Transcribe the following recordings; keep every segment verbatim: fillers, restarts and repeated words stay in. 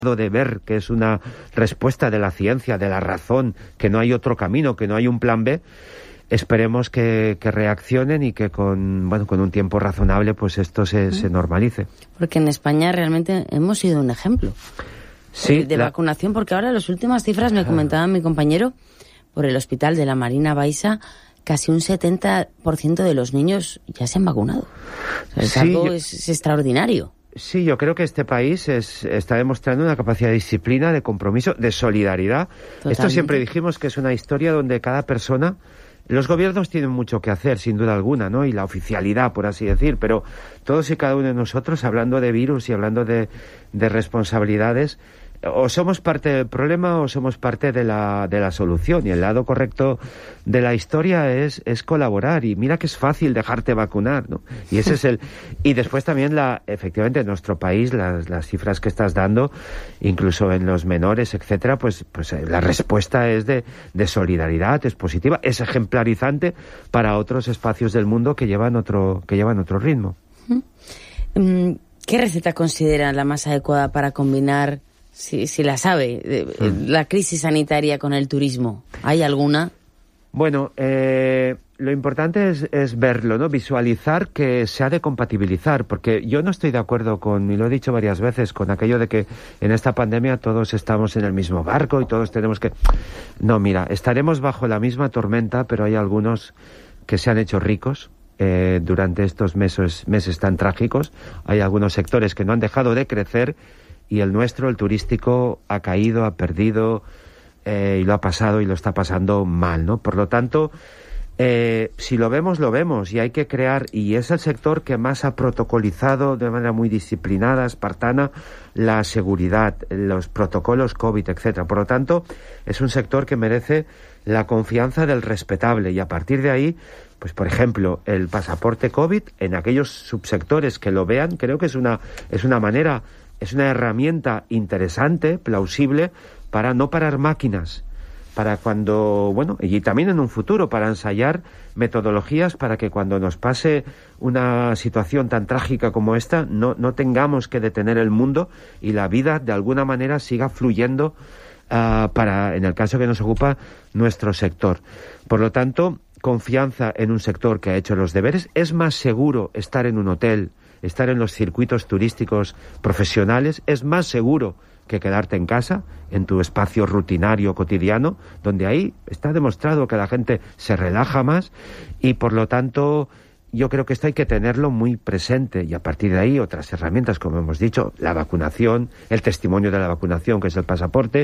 de ver que es una respuesta de la ciencia, de la razón, que no hay otro camino, que no hay un plan B, esperemos que, que reaccionen y que con bueno con un tiempo razonable pues esto se, uh-huh. se normalice. Porque en España realmente hemos sido un ejemplo sí, de, de la... vacunación, porque ahora las últimas cifras me comentaba mi compañero por el hospital de la Marina Baixa, casi un setenta por ciento de los niños ya se han vacunado. O sea, es sí, algo yo... es, es extraordinario. Sí, yo creo que este país es, está demostrando una capacidad de disciplina, de compromiso, de solidaridad. Totalmente. Esto siempre dijimos que es una historia donde cada persona... Los gobiernos tienen mucho que hacer, sin duda alguna, ¿no? Y la oficialidad, por así decir, pero todos y cada uno de nosotros, hablando de virus y hablando de, de responsabilidades, o somos parte del problema o somos parte de la, de la solución. Y el lado correcto de la historia es, es colaborar. Y mira que es fácil dejarte vacunar, ¿no? Y ese es el... Y después también, la efectivamente, en nuestro país, las, las cifras que estás dando, incluso en los menores, etcétera, pues, pues la respuesta es de, de solidaridad, es positiva, es ejemplarizante para otros espacios del mundo que llevan otro, que llevan otro ritmo. ¿Qué receta considera la más adecuada para combinar, si, si la sabe, la crisis sanitaria con el turismo? ¿Hay alguna? Bueno, eh, lo importante es, es verlo, ¿no? Visualizar que se ha de compatibilizar, porque yo no estoy de acuerdo con, y lo he dicho varias veces, con aquello de que en esta pandemia todos estamos en el mismo barco y todos tenemos que... No, mira, estaremos bajo la misma tormenta, pero hay algunos que se han hecho ricos eh, durante estos meses, meses tan trágicos. Hay algunos sectores que no han dejado de crecer y el nuestro, el turístico, ha caído, ha perdido eh, y lo ha pasado y lo está pasando mal, ¿no? Por lo tanto, eh, si lo vemos, lo vemos y hay que crear, y es el sector que más ha protocolizado de manera muy disciplinada, espartana, la seguridad, los protocolos COVID, etcétera. Por lo tanto, es un sector que merece la confianza del respetable y a partir de ahí, pues por ejemplo, el pasaporte COVID, en aquellos subsectores que lo vean, creo que es una, es una manera... Es una herramienta interesante, plausible, para no parar máquinas, para cuando, bueno, y también en un futuro, para ensayar metodologías para que cuando nos pase una situación tan trágica como esta, no, no tengamos que detener el mundo y la vida de alguna manera siga fluyendo uh, para, en el caso que nos ocupa, nuestro sector. Por lo tanto, confianza en un sector que ha hecho los deberes. Es más seguro estar en un hotel, estar en los circuitos turísticos profesionales, es más seguro que quedarte en casa, en tu espacio rutinario cotidiano, donde ahí está demostrado que la gente se relaja más y por lo tanto yo creo que esto hay que tenerlo muy presente y a partir de ahí otras herramientas, como hemos dicho, la vacunación, el testimonio de la vacunación, que es el pasaporte,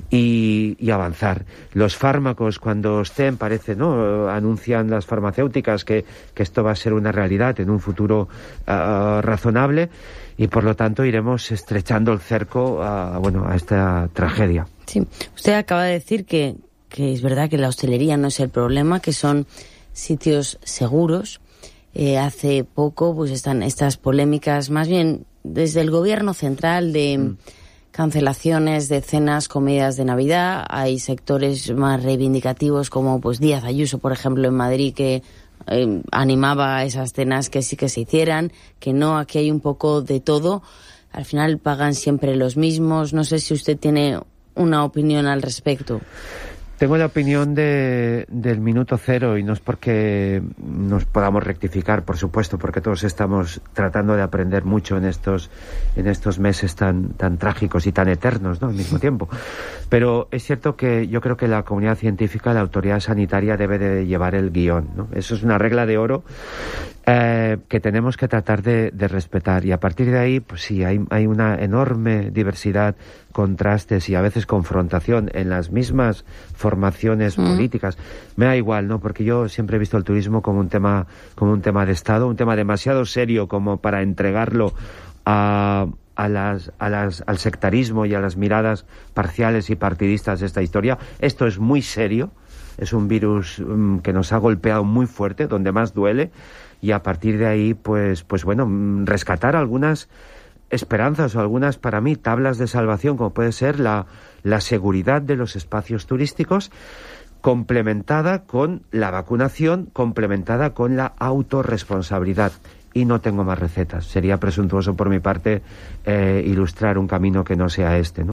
y, y avanzar. Los fármacos, cuando estén, parece, ¿no? Anuncian las farmacéuticas que, que esto va a ser una realidad en un futuro uh, razonable y por lo tanto iremos estrechando el cerco a, bueno, a esta tragedia. Sí, usted acaba de decir que, que es verdad que la hostelería no es el problema, que son sitios seguros. Eh, hace poco pues están estas polémicas más bien desde el gobierno central de mm. cancelaciones de cenas, comidas de Navidad. Hay sectores más reivindicativos como pues Díaz Ayuso, por ejemplo, en Madrid, que eh, animaba a esas cenas que sí que se hicieran, que no, aquí hay un poco de todo. Al final pagan siempre los mismos. No sé si usted tiene una opinión al respecto. Tengo la opinión de, del minuto cero y no es porque nos podamos rectificar, por supuesto, porque todos estamos tratando de aprender mucho en estos en estos meses tan tan trágicos y tan eternos, ¿no? Al mismo tiempo. Pero es cierto que yo creo que la comunidad científica, la autoridad sanitaria debe de llevar el guión, ¿no? Eso es una regla de oro eh, que tenemos que tratar de, de respetar y a partir de ahí, pues sí, hay, hay una enorme diversidad, contrastes y a veces confrontación en las mismas formaciones mm. políticas. Me da igual, ¿no? Porque yo siempre he visto el turismo como un tema como un tema de Estado, un tema demasiado serio como para entregarlo a a las a las al sectarismo y a las miradas parciales y partidistas de esta historia. Esto es muy serio, es un virus um, que nos ha golpeado muy fuerte, donde más duele y a partir de ahí pues pues bueno, rescatar algunas esperanzas o algunas, para mí, tablas de salvación, como puede ser la, la seguridad de los espacios turísticos, complementada con la vacunación, complementada con la autorresponsabilidad. y no tengo más recetas. Sería presuntuoso por mi parte eh, ilustrar un camino que no sea este, ¿no?